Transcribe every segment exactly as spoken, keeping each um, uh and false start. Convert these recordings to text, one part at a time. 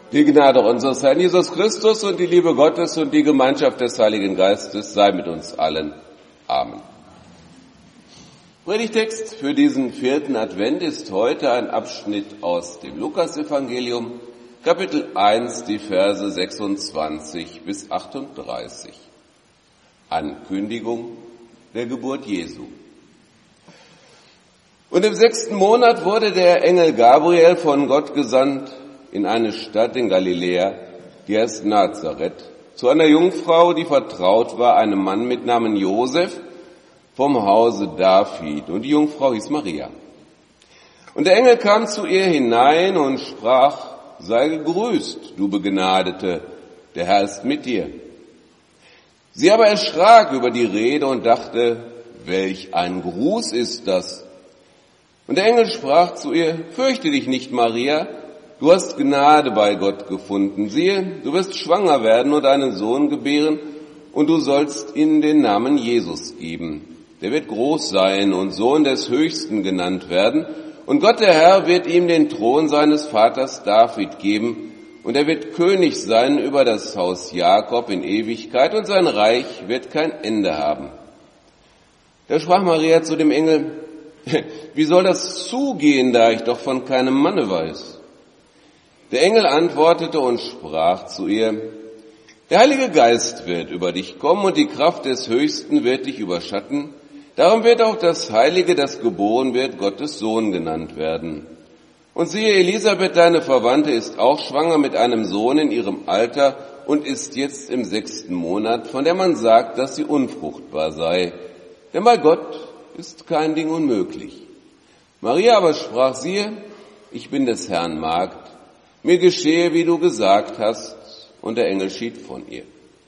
Die Gnade unseres Herrn Jesus Christus und die Liebe Gottes und die Gemeinschaft des Heiligen Geistes sei mit uns allen. Amen. Predigtext für diesen vierten Advent ist heute ein Abschnitt aus dem Lukasevangelium, Kapitel eins, die Verse sechsundzwanzig bis achtunddreißig. Ankündigung der Geburt Jesu. Und im sechsten Monat wurde der Engel Gabriel von Gott gesandt in eine Stadt in Galiläa, die heißt Nazareth, zu einer Jungfrau, die vertraut war, einem Mann mit Namen Josef vom Hause David. Und die Jungfrau hieß Maria. Und der Engel kam zu ihr hinein und sprach: Sei gegrüßt, du Begnadete, der Herr ist mit dir. Sie aber erschrak über die Rede und dachte: Welch ein Gruß ist das? Und der Engel sprach zu ihr: Fürchte dich nicht, Maria, du hast Gnade bei Gott gefunden. Siehe, du wirst schwanger werden und einen Sohn gebären, und du sollst ihm den Namen Jesus geben. Der wird groß sein und Sohn des Höchsten genannt werden. Und Gott der Herr wird ihm den Thron seines Vaters David geben, und er wird König sein über das Haus Jakob in Ewigkeit, und sein Reich wird kein Ende haben. Da sprach Maria zu dem Engel: Wie soll das zugehen, da ich doch von keinem Manne weiß? Der Engel antwortete und sprach zu ihr: Der Heilige Geist wird über dich kommen und die Kraft des Höchsten wird dich überschatten. Darum wird auch das Heilige, das geboren wird, Gottes Sohn genannt werden. Und siehe, Elisabeth, deine Verwandte, ist auch schwanger mit einem Sohn in ihrem Alter und ist jetzt im sechsten Monat, von der man sagt, dass sie unfruchtbar sei. Denn bei Gott ist kein Ding unmöglich. Maria aber sprach: Siehe, ich bin des Herrn Magd. Mir geschehe, wie du gesagt hast, und der Engel schied von ihr.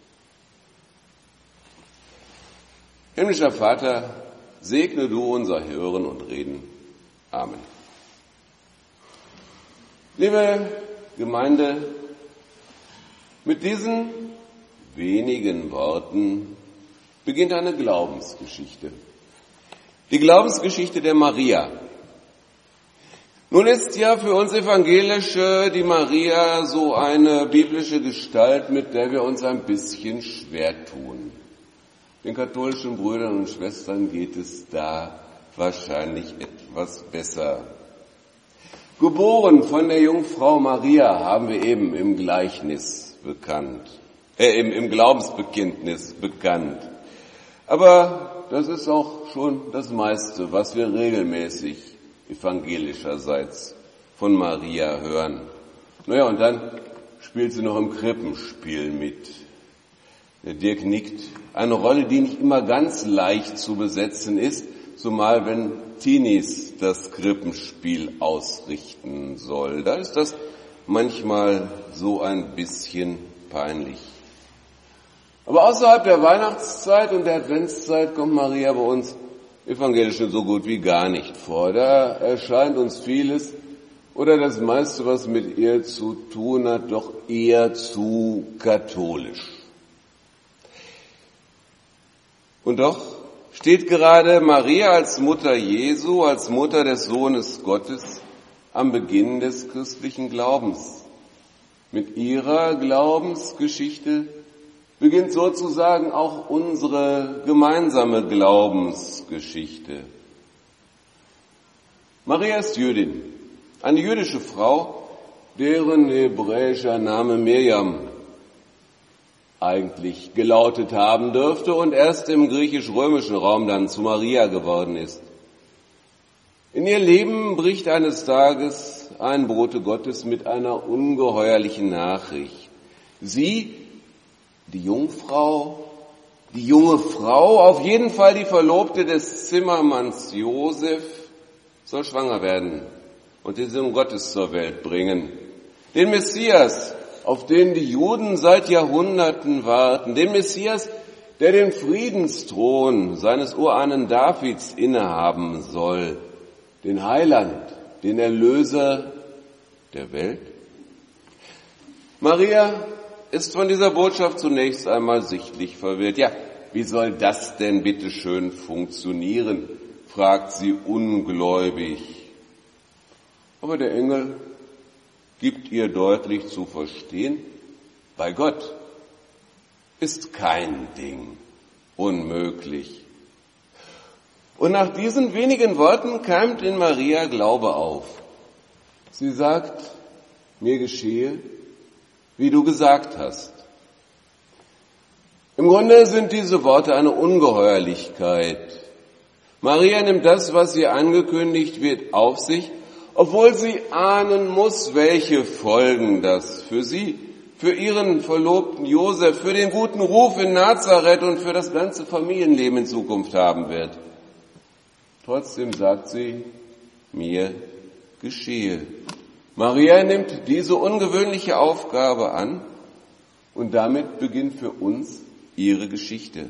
Himmlischer Vater, segne du unser Hören und Reden. Amen. Liebe Gemeinde, mit diesen wenigen Worten beginnt eine Glaubensgeschichte. Die Glaubensgeschichte der Maria. Nun ist ja für uns Evangelische die Maria so eine biblische Gestalt, mit der wir uns ein bisschen schwer tun. Den katholischen Brüdern und Schwestern geht es da wahrscheinlich etwas besser. Geboren von der Jungfrau Maria haben wir eben im Gleichnis bekannt, äh, im, im Glaubensbekenntnis bekannt. Aber das ist auch schon das meiste, was wir regelmäßig evangelischerseits von Maria hören. Naja, und dann spielt sie noch im Krippenspiel mit. Der Dirk nickt. Eine Rolle, die nicht immer ganz leicht zu besetzen ist, zumal wenn Teenies das Krippenspiel ausrichten soll. Da ist das manchmal so ein bisschen peinlich. Aber außerhalb der Weihnachtszeit und der Adventszeit kommt Maria bei uns Evangelischen so gut wie gar nicht vor. Da erscheint uns vieles oder das meiste, was mit ihr zu tun hat, doch eher zu katholisch. Und doch steht gerade Maria als Mutter Jesu, als Mutter des Sohnes Gottes am Beginn des christlichen Glaubens. Mit ihrer Glaubensgeschichte beginnt sozusagen auch unsere gemeinsame Glaubensgeschichte. Maria ist Jüdin, eine jüdische Frau, deren hebräischer Name Mirjam eigentlich gelautet haben dürfte und erst im griechisch-römischen Raum dann zu Maria geworden ist. In ihr Leben bricht eines Tages ein Bote Gottes mit einer ungeheuerlichen Nachricht. Sie, die Jungfrau, die junge Frau, auf jeden Fall die Verlobte des Zimmermanns Josef, soll schwanger werden und den Sohn Gottes zur Welt bringen. Den Messias, auf den die Juden seit Jahrhunderten warten. Den Messias, der den Friedensthron seines Urahnen Davids innehaben soll. Den Heiland, den Erlöser der Welt. Maria ist von dieser Botschaft zunächst einmal sichtlich verwirrt. Ja, wie soll das denn bitte schön funktionieren? Fragt sie ungläubig. Aber der Engel gibt ihr deutlich zu verstehen, bei Gott ist kein Ding unmöglich. Und nach diesen wenigen Worten keimt in Maria Glaube auf. Sie sagt, mir geschehe, wie du gesagt hast. Im Grunde sind diese Worte eine Ungeheuerlichkeit. Maria nimmt das, was ihr angekündigt wird, auf sich, obwohl sie ahnen muss, welche Folgen das für sie, für ihren Verlobten Josef, für den guten Ruf in Nazareth und für das ganze Familienleben in Zukunft haben wird. Trotzdem sagt sie, mir geschehe. Maria nimmt diese ungewöhnliche Aufgabe an und damit beginnt für uns ihre Geschichte.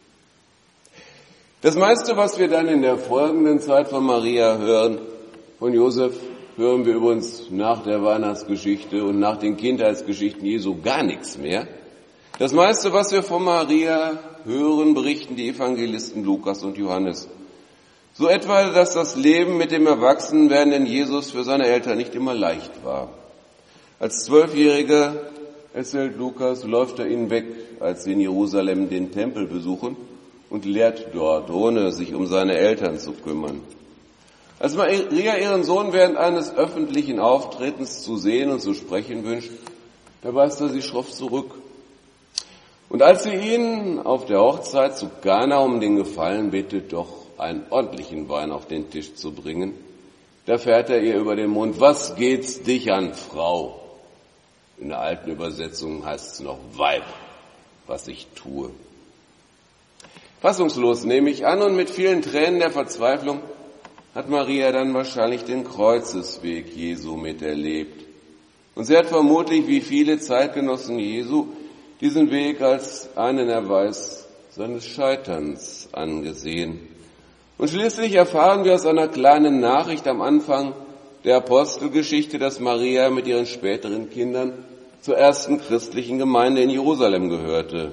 Das meiste, was wir dann in der folgenden Zeit von Maria hören, von Josef, hören wir übrigens nach der Weihnachtsgeschichte und nach den Kindheitsgeschichten Jesu gar nichts mehr. Das meiste, was wir von Maria hören, berichten die Evangelisten Lukas und Johannes. So etwa, dass das Leben mit dem erwachsen werdenden Jesus für seine Eltern nicht immer leicht war. Als Zwölfjähriger, erzählt Lukas, läuft er ihnen weg, als sie in Jerusalem den Tempel besuchen und lehrt dort, ohne sich um seine Eltern zu kümmern. Als Maria ihren Sohn während eines öffentlichen Auftretens zu sehen und zu sprechen wünscht, da weist er sie schroff zurück. Und als sie ihn auf der Hochzeit zu Kana um den Gefallen bittet, doch einen ordentlichen Wein auf den Tisch zu bringen, da fährt er ihr über den Mund, was geht's dich an, Frau? In der alten Übersetzung heißt es noch Weib, was ich tue. Fassungslos nehme ich an und mit vielen Tränen der Verzweiflung hat Maria dann wahrscheinlich den Kreuzesweg Jesu miterlebt. Und sie hat vermutlich, wie viele Zeitgenossen Jesu, diesen Weg als einen Erweis seines Scheiterns angesehen. Und schließlich erfahren wir aus einer kleinen Nachricht am Anfang der Apostelgeschichte, dass Maria mit ihren späteren Kindern zur ersten christlichen Gemeinde in Jerusalem gehörte.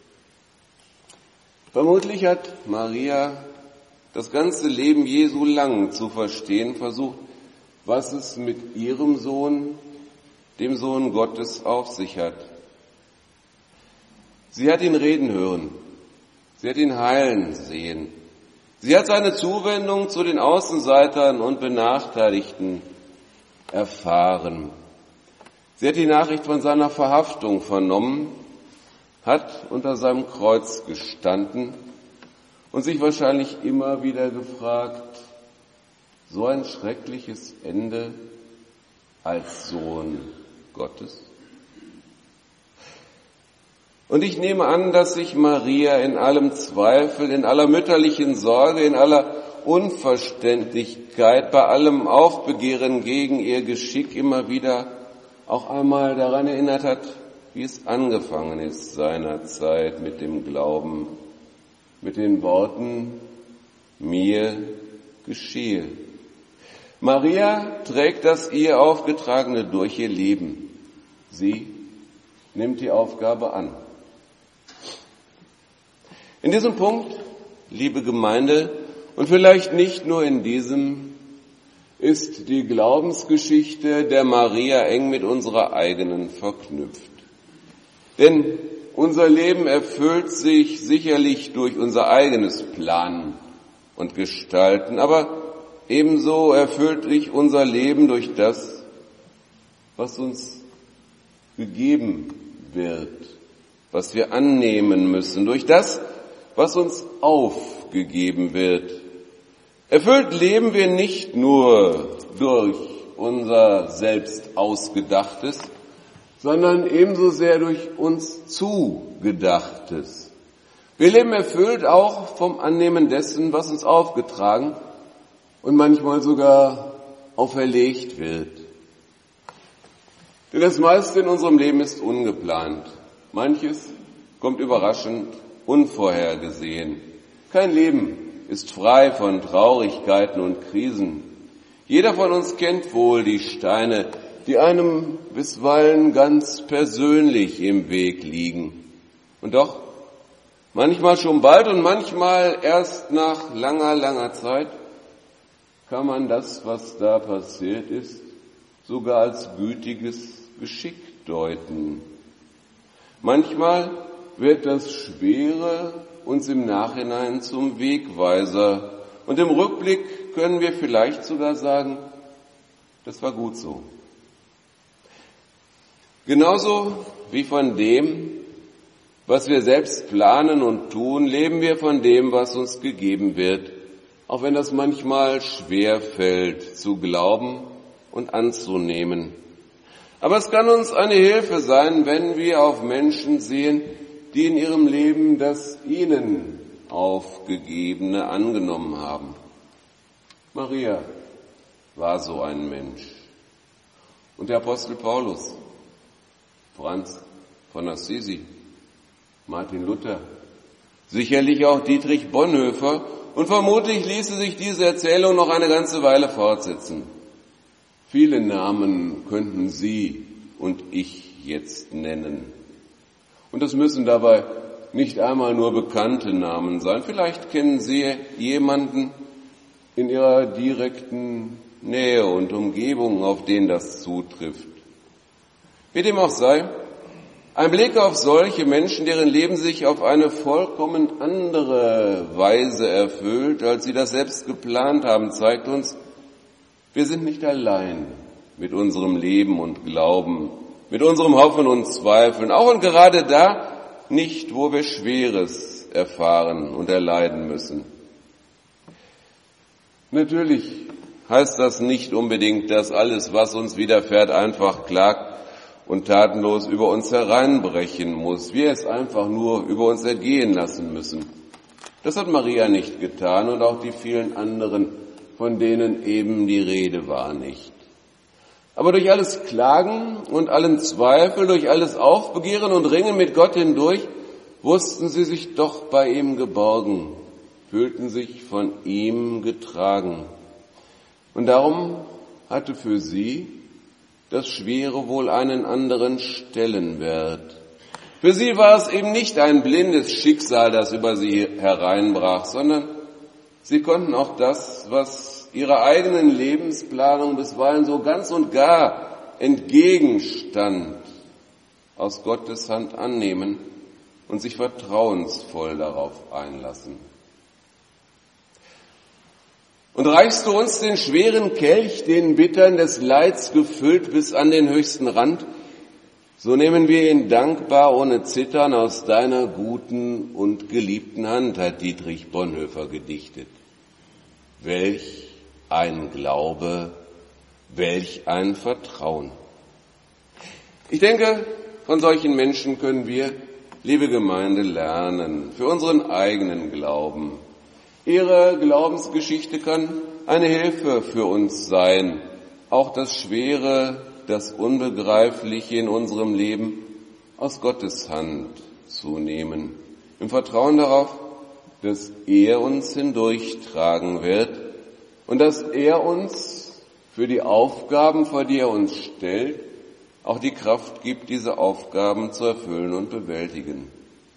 Vermutlich hat Maria das ganze Leben Jesu lang zu verstehen versucht, was es mit ihrem Sohn, dem Sohn Gottes, auf sich hat. Sie hat ihn reden hören, sie hat ihn heilen sehen. Sie hat seine Zuwendung zu den Außenseitern und Benachteiligten erfahren. Sie hat die Nachricht von seiner Verhaftung vernommen, hat unter seinem Kreuz gestanden und sich wahrscheinlich immer wieder gefragt, so ein schreckliches Ende als Sohn Gottes? Und ich nehme an, dass sich Maria in allem Zweifel, in aller mütterlichen Sorge, in aller Unverständlichkeit, bei allem Aufbegehren gegen ihr Geschick immer wieder auch einmal daran erinnert hat, wie es angefangen ist seinerzeit mit dem Glauben, mit den Worten, mir geschehe. Maria trägt das ihr Aufgetragene durch ihr Leben. Sie nimmt die Aufgabe an. In diesem Punkt, liebe Gemeinde, und vielleicht nicht nur in diesem, ist die Glaubensgeschichte der Maria eng mit unserer eigenen verknüpft. Denn unser Leben erfüllt sich sicherlich durch unser eigenes Planen und Gestalten, aber ebenso erfüllt sich unser Leben durch das, was uns gegeben wird, was wir annehmen müssen, durch das, was uns aufgegeben wird. Erfüllt leben wir nicht nur durch unser selbst Ausgedachtes, sondern ebenso sehr durch uns Zugedachtes. Wir leben erfüllt auch vom Annehmen dessen, was uns aufgetragen und manchmal sogar auferlegt wird. Denn das meiste in unserem Leben ist ungeplant. Manches kommt überraschend, unvorhergesehen. Kein Leben ist frei von Traurigkeiten und Krisen. Jeder von uns kennt wohl die Steine, die einem bisweilen ganz persönlich im Weg liegen. Und doch, manchmal schon bald und manchmal erst nach langer, langer Zeit, kann man das, was da passiert ist, sogar als gütiges Geschick deuten. Manchmal wird das Schwere uns im Nachhinein zum Wegweiser und im Rückblick können wir vielleicht sogar sagen, das war gut so. Genauso wie von dem, was wir selbst planen und tun, leben wir von dem, was uns gegeben wird, auch wenn das manchmal schwer fällt zu glauben und anzunehmen. Aber es kann uns eine Hilfe sein, wenn wir auf Menschen sehen, die in ihrem Leben das ihnen Aufgegebene angenommen haben. Maria war so ein Mensch. Und der Apostel Paulus, Franz von Assisi, Martin Luther, sicherlich auch Dietrich Bonhoeffer und vermutlich ließe sich diese Erzählung noch eine ganze Weile fortsetzen. Viele Namen könnten Sie und ich jetzt nennen. Und es müssen dabei nicht einmal nur bekannte Namen sein. Vielleicht kennen Sie jemanden in Ihrer direkten Nähe und Umgebung, auf den das zutrifft. Wie dem auch sei, ein Blick auf solche Menschen, deren Leben sich auf eine vollkommen andere Weise erfüllt, als sie das selbst geplant haben, zeigt uns, wir sind nicht allein mit unserem Leben und Glauben, mit unserem Hoffen und Zweifeln, auch und gerade da nicht, wo wir Schweres erfahren und erleiden müssen. Natürlich heißt das nicht unbedingt, dass alles, was uns widerfährt, einfach klagt und tatenlos über uns hereinbrechen muss, wir es einfach nur über uns ergehen lassen müssen. Das hat Maria nicht getan und auch die vielen anderen, von denen eben die Rede war, nicht. Aber durch alles Klagen und allen Zweifel, durch alles Aufbegehren und Ringen mit Gott hindurch, wussten sie sich doch bei ihm geborgen, fühlten sich von ihm getragen. Und darum hatte für sie das Schwere wohl einen anderen Stellenwert. Für sie war es eben nicht ein blindes Schicksal, das über sie hereinbrach, sondern sie konnten auch das, was ihrer eigenen Lebensplanung bisweilen so ganz und gar entgegenstand, aus Gottes Hand annehmen und sich vertrauensvoll darauf einlassen. Und reichst du uns den schweren Kelch, den Bittern des Leids gefüllt bis an den höchsten Rand, so nehmen wir ihn dankbar ohne Zittern aus deiner guten und geliebten Hand, hat Dietrich Bonhoeffer gedichtet. Welch ein Glaube, welch ein Vertrauen. Ich denke, von solchen Menschen können wir, liebe Gemeinde, lernen für unseren eigenen Glauben. Ihre Glaubensgeschichte kann eine Hilfe für uns sein, auch das Schwere, das Unbegreifliche in unserem Leben aus Gottes Hand zu nehmen, im Vertrauen darauf, dass er uns hindurchtragen wird und dass er uns für die Aufgaben, vor die er uns stellt, auch die Kraft gibt, diese Aufgaben zu erfüllen und bewältigen.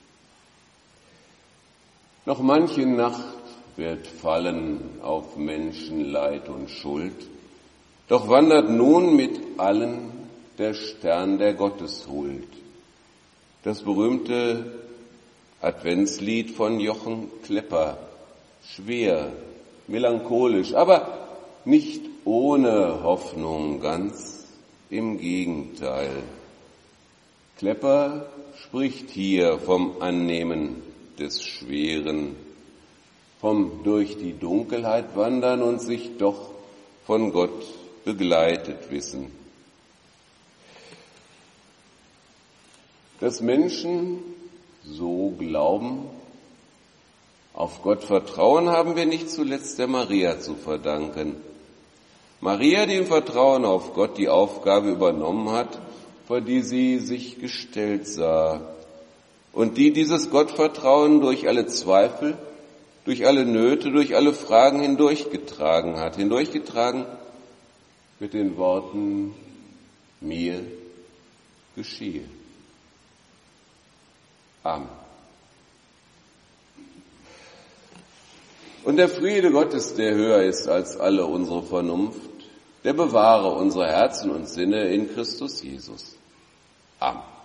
Noch manche Nacht wird fallen auf Menschen Leid und Schuld, doch wandert nun mit allen der Stern der Gotteshuld. Das berühmte Adventslied von Jochen Klepper, schwer, melancholisch, aber nicht ohne Hoffnung, ganz im Gegenteil. Klepper spricht hier vom Annehmen des Schweren, vom durch die Dunkelheit wandern und sich doch von Gott begleitet wissen. Dass Menschen so glauben, auf Gott vertrauen, haben wir nicht zuletzt der Maria zu verdanken. Maria, die im Vertrauen auf Gott die Aufgabe übernommen hat, vor die sie sich gestellt sah, und die dieses Gottvertrauen durch alle Zweifel, durch alle Nöte, durch alle Fragen hindurchgetragen hat. Hindurchgetragen mit den Worten, mir geschehe. Amen. Und der Friede Gottes, der höher ist als alle unsere Vernunft, der bewahre unsere Herzen und Sinne in Christus Jesus. Amen.